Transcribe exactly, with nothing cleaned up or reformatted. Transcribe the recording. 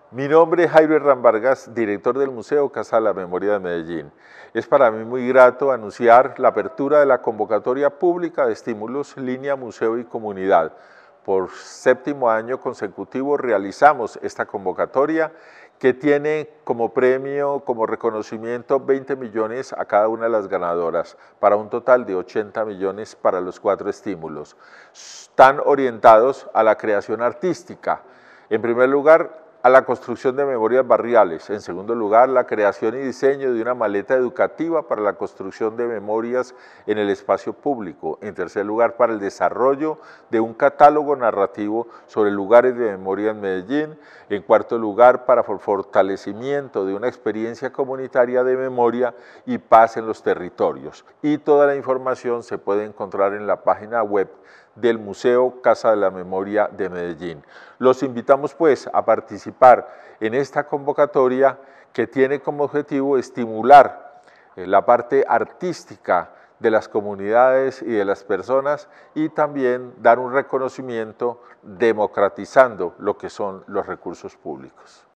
Mi nombre es Jairo Herrán Vargas, director del Museo Casa de la Memoria de Medellín. Es para mí muy grato anunciar la apertura de la convocatoria pública de estímulos Línea Museo y Comunidad. Por séptimo año consecutivo realizamos esta convocatoria que tiene como premio, como reconocimiento, veinte millones a cada una de las ganadoras, para un total de ochenta millones para los cuatro estímulos. Están orientados a la creación artística. En primer lugar, a la construcción de memorias barriales. En segundo lugar, la creación y diseño de una maleta educativa para la construcción de memorias en el espacio público. En tercer lugar, para el desarrollo de un catálogo narrativo sobre lugares de memoria en Medellín. En cuarto lugar, para el fortalecimiento de una experiencia comunitaria de memoria y paz en los territorios. Y toda la información se puede encontrar en la página web del Museo Casa de la Memoria de Medellín. Los invitamos pues a participar en esta convocatoria que tiene como objetivo estimular la parte artística de las comunidades y de las personas y también dar un reconocimiento democratizando lo que son los recursos públicos.